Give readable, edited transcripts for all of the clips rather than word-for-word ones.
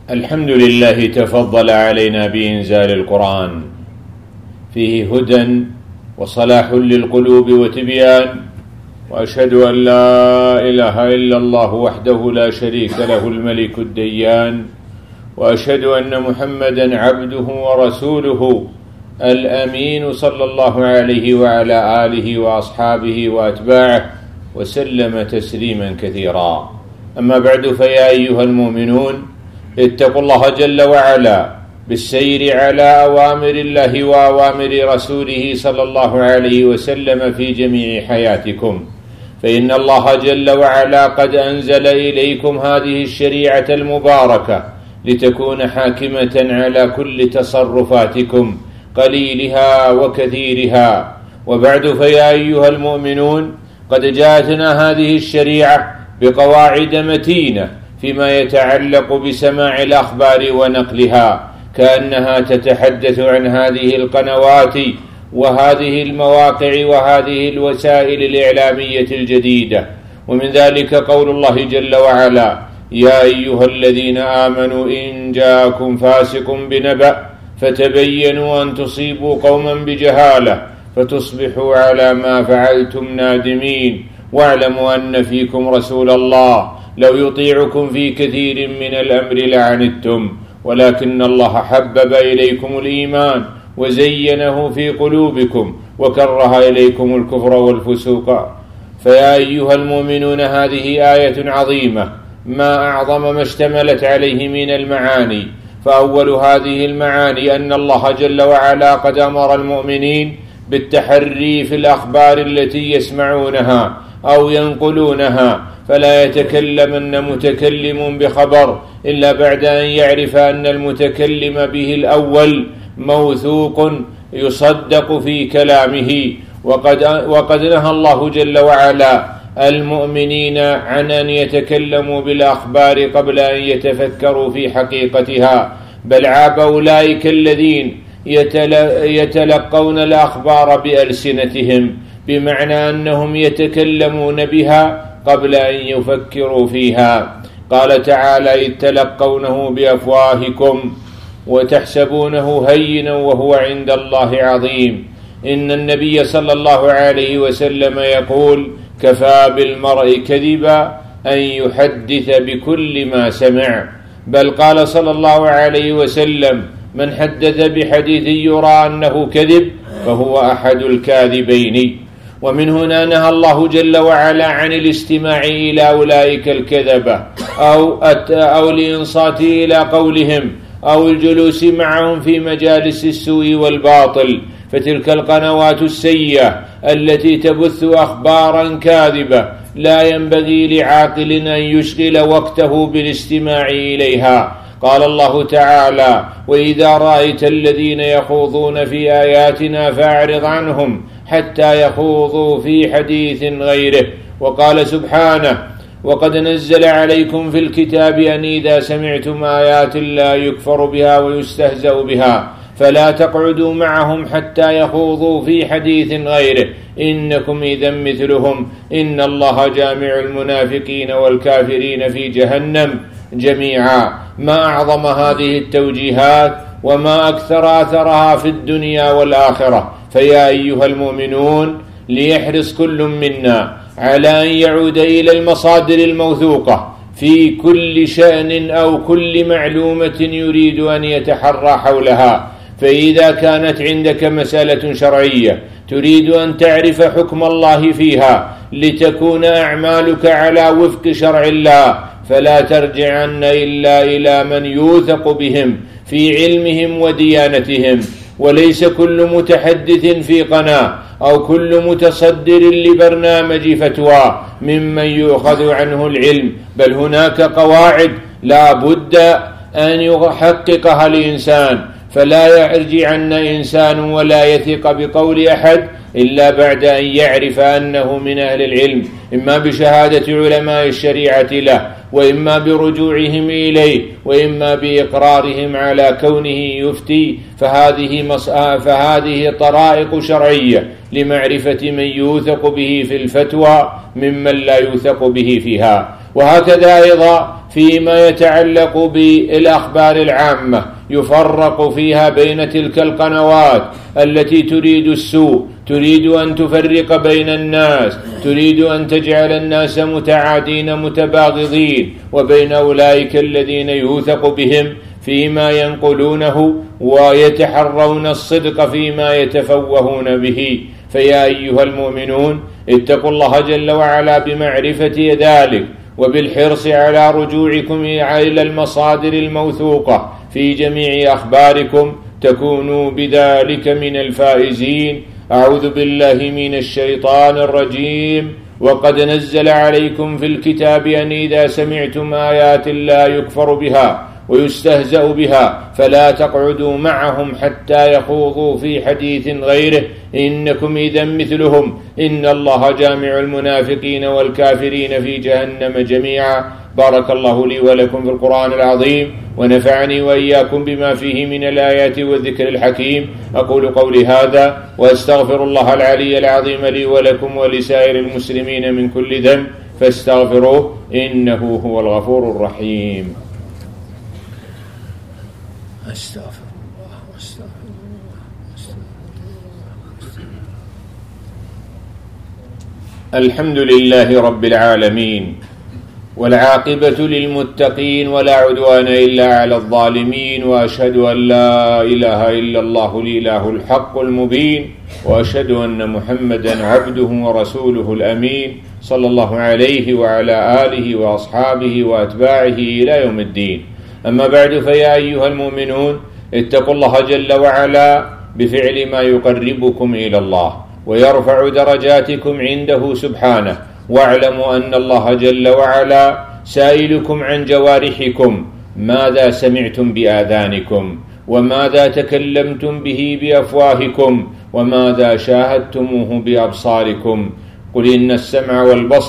الحمد لله تفضل علينا بإنزال القرآن، فيه هدى وصلاح للقلوب وتبيان، وأشهد أن لا إله إلا الله وحده لا شريك له الملك الديان، وأشهد أن محمدا عبده ورسوله الأمين صلى الله عليه وعلى آله وأصحابه وأتباعه وسلم تسليما كثيرا. أما بعد، فيا أيها المؤمنون، اتقوا الله جل وعلا بالسير على أوامر الله وأوامر رسوله صلى الله عليه وسلم في جميع حياتكم، فإن الله جل وعلا قد أنزل إليكم هذه الشريعة المباركة لتكون حاكمة على كل تصرفاتكم قليلها وكثيرها. وبعد، فيا أيها المؤمنون، قد جاءتنا هذه الشريعة بقواعد متينة فيما يتعلق بسماع الأخبار ونقلها، كأنها تتحدث عن هذه القنوات وهذه المواقع وهذه الوسائل الإعلامية الجديدة. ومن ذلك قول الله جل وعلا: يا أيها الذين آمنوا إن جاءكم فاسق بنبأ فتبينوا أن تصيبوا قوما بجهالة فتصبحوا على ما فعلتم نادمين، واعلموا أن فيكم رسول الله لو يطيعكم في كثير من الأمر لعنتم، ولكن الله حبب إليكم الإيمان وزينه في قلوبكم وكره إليكم الكفر والفسوق. فيا أيها المؤمنون، هذه آية عظيمة ما أعظم ما اشتملت عليه من المعاني. فأول هذه المعاني أن الله جل وعلا قد أمر المؤمنين بالتحري في الأخبار التي يسمعونها أو ينقلونها، فلا يتكلمن متكلم بخبر إلا بعد أن يعرف أن المتكلم به الأول موثوق يصدق في كلامه. وقد نهى الله جل وعلا المؤمنين عن أن يتكلموا بالأخبار قبل أن يتفكروا في حقيقتها، بل عاب أولئك الذين يتلقون الأخبار بألسنتهم، بمعنى أنهم يتكلمون بها قبل أن يفكروا فيها. قال تعالى: إذ تلقونه بأفواهكم وتحسبونه هينا وهو عند الله عظيم. إن النبي صلى الله عليه وسلم يقول: كفى بالمرء كذبا أن يحدث بكل ما سمع. بل قال صلى الله عليه وسلم: من حدث بحديث يرى أنه كذب فهو أحد الكاذبين. ومن هنا نهى الله جل وعلا عن الاستماع إلى أولئك الكذبة أو الإنصات إلى قولهم أو الجلوس معهم في مجالس السوء والباطل، فتلك القنوات السيئة التي تبث أخبارا كاذبة لا ينبغي لعاقل أن يشغل وقته بالاستماع إليها. قال الله تعالى: وإذا رأيت الذين يخوضون في آياتنا فأعرض عنهم حتى يخوضوا في حديث غيره. وقال سبحانه: وقد نزل عليكم في الكتاب أن إذا سمعتم آيات الله يكفر بها ويستهزأ بها فلا تقعدوا معهم حتى يخوضوا في حديث غيره إنكم إذا مثلهم إن الله جامع المنافقين والكافرين في جهنم جميعا. ما أعظم هذه التوجيهات وما أكثر أثرها في الدنيا والآخرة. فيا أيها المؤمنون، ليحرص كل منا على أن يعود إلى المصادر الموثوقة في كل شأن أو كل معلومة يريد أن يتحرى حولها. فإذا كانت عندك مسألة شرعية تريد أن تعرف حكم الله فيها لتكون أعمالك على وفق شرع الله، فلا ترجعن إلا إلى من يوثق بهم في علمهم وديانتهم. وليس كل متحدث في قناة أو كل متصدر لبرنامج فتوى ممن يؤخذ عنه العلم، بل هناك قواعد لا بد أن يحققها الإنسان. فلا يرجعن إنسان ولا يثق بقول أحد إلا بعد أن يعرف أنه من أهل العلم، إما بشهادة علماء الشريعة له، وإما برجوعهم إليه، وإما بإقرارهم على كونه يفتي. فهذه طرائق شرعية لمعرفة من يوثق به في الفتوى ممن لا يوثق به فيها. وهكذا أيضا فيما يتعلق بالأخبار العامة يفرق فيها بين تلك القنوات التي تريد السوء، تريد أن تفرق بين الناس، تريد أن تجعل الناس متعادين متباغضين، وبين أولئك الذين يوثق بهم فيما ينقلونه ويتحرون الصدق فيما يتفوهون به. فيا أيها المؤمنون اتقوا الله جل وعلا بمعرفة ذلك، وبالحرص على رجوعكم إلى المصادر الموثوقة في جميع أخباركم تكونوا بذلك من الفائزين. أعوذ بالله من الشيطان الرجيم. وقد نزل عليكم في الكتاب أن إذا سمعتم آيات الله يكفر بها ويستهزأ بها فلا تقعدوا معهم حتى يخوضوا في حديث غيره إنكم إذا مثلهم إن الله جامع المنافقين والكافرين في جهنم جميعا. بارك الله لي ولكم في القرآن العظيم، ونفعني وإياكم بما فيه من الآيات والذكر الحكيم. أقول قولي هذا وأستغفر الله العلي العظيم لي ولكم ولسائر المسلمين من كل ذنب فاستغفروه إنه هو الغفور الرحيم. أستغفر الله أستغفر الله. الحمد لله رب العالمين، والعاقبة للمتقين، ولا عدوان إلا على الظالمين، وأشهد أن لا إله إلا الله الإله الحق المبين، وأشهد أن محمدا عبده ورسوله الأمين صلى الله عليه وعلى آله وأصحابه وأتباعه إلى يوم الدين. أما بعد، فيا أيها المؤمنون اتقوا الله جل وعلا بفعل ما يقربكم إلى الله ويرفع درجاتكم عنده سبحانه، واعلموا أن الله جل وعلا سائلكم عن جوارحكم، ماذا سمعتم بآذانكم، وماذا تكلمتم به بأفواهكم، وماذا شاهدتموه بأبصاركم. قل إن السمع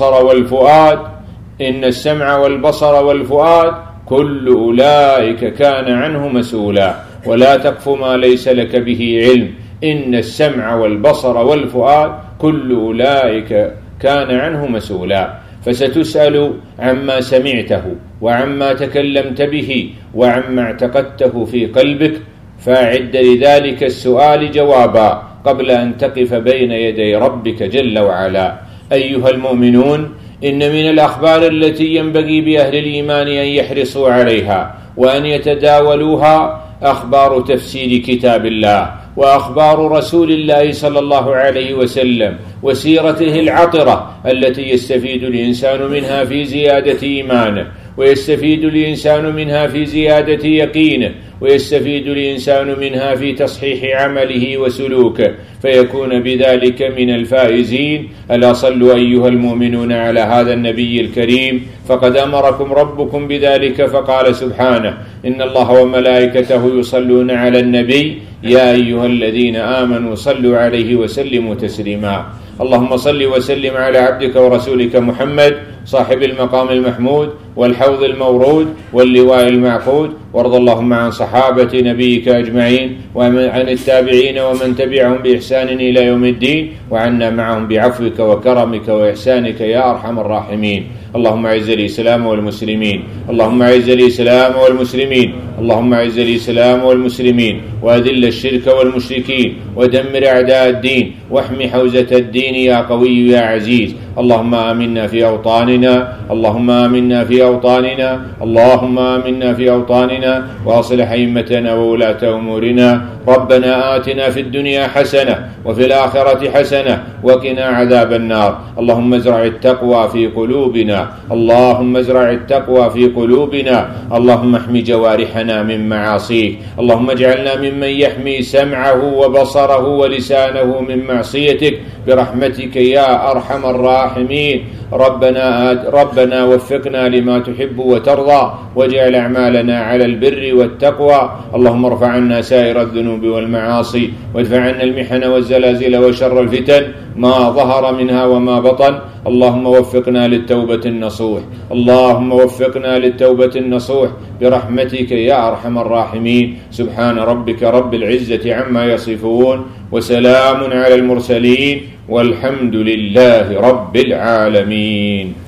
والبصر والفؤاد كل أولئك كان عنه مسؤولا، ولا تقف ما ليس لك به علم، إن السمع والبصر والفؤاد كل أولئك كان عنه مسؤولا. فستسأل عما سمعته وعما تكلمت به وعما اعتقدته في قلبك، فأعد لذلك السؤال جوابا قبل أن تقف بين يدي ربك جل وعلا. أيها المؤمنون، إن من الأخبار التي ينبغي بأهل الإيمان أن يحرصوا عليها وأن يتداولوها أخبار تفسير كتاب الله، وأخبار رسول الله صلى الله عليه وسلم، وسيرته العطرة التي يستفيد الإنسان منها في زيادة إيمانه، ويستفيد الإنسان منها في زيادة يقينه، ويستفيد الإنسان منها في تصحيح عمله وسلوكه، فيكون بذلك من الفائزين. ألا صلوا أيها المؤمنون على هذا النبي الكريم، فقد أمركم ربكم بذلك، فقال سبحانه: إن الله وملائكته يصلون على النبي يا أيها الذين آمنوا صلوا عليه وسلموا تسليما. اللهم صل وسلم على عبدك ورسولك محمد صاحب المقام المحمود والحوض المورود واللواء المعقود، وارض اللهم عن صحابة نبيك أجمعين، وعن التابعين ومن تبعهم بإحسان إلى يوم الدين، وعنا معهم بعفوك وكرمك وإحسانك يا أرحم الراحمين. اللهم أعز الإسلام والمسلمين، اللهم أعز الإسلام والمسلمين، اللهم أعز الإسلام والمسلمين، وأذل الشرك والمشركين، ودمر أعداء الدين، واحمي حوزة الدين يا قوي يا عزيز. اللهم آمنا في أوطاننا، اللهم آمنا في أوطاننا، اللهم آمنا في أوطاننا، وأصلح أئمتنا وولاة أمورنا. ربنا آتنا في الدنيا حسنة وفي الآخرة حسنة وقنا عذاب النار. اللهم ازرع التقوى في قلوبنا، اللهم ازرع التقوى في قلوبنا. اللهم احمي جوارحنا من معاصيك، اللهم اجعلنا ممن يحمي سمعه وبصره ولسانه من معصيتك برحمتك يا أرحم الراحمين. ربنا وفقنا لما تحب وترضى، واجعل أعمالنا على البر والتقوى. اللهم ارفع عنا سائر الذنوب والمعاصي، وادفع عنا المحن والزلازل وشر الفتن ما ظهر منها وما بطن. اللهم وفقنا للتوبة النصوح، اللهم وفقنا للتوبة النصوح برحمتك يا أرحم الراحمين. سبحان ربك رب العزة عما يصفون، وسلام على المرسلين، والحمد لله رب العالمين.